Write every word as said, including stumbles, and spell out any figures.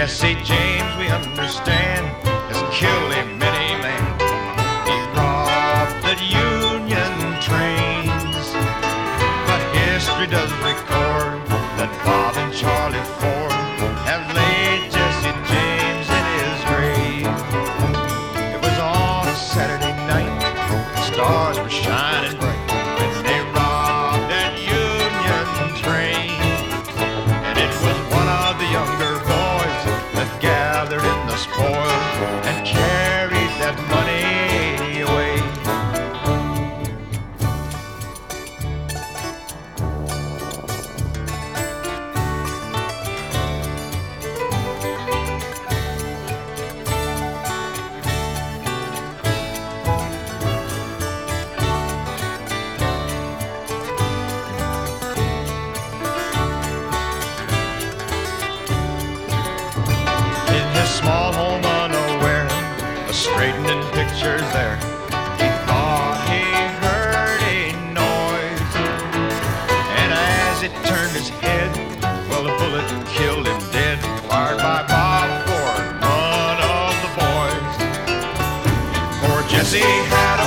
Jesse James, we understand, has killed a many man. He robbed the Union trains, but history does record that Bob and Charlie Ford have laid Jesse James in his grave. It was on a Saturday night, the stars were shining bright when they robbed that Union train. And it was one of the younger boys that gathered in the spoils and carried that money away. In his small home unaware, a straightening pictures there, he thought he heard a noise. And as it turned his head, well, a bullet killed him dead, fired by Bob Ford, one of the boys. Poor Jesse had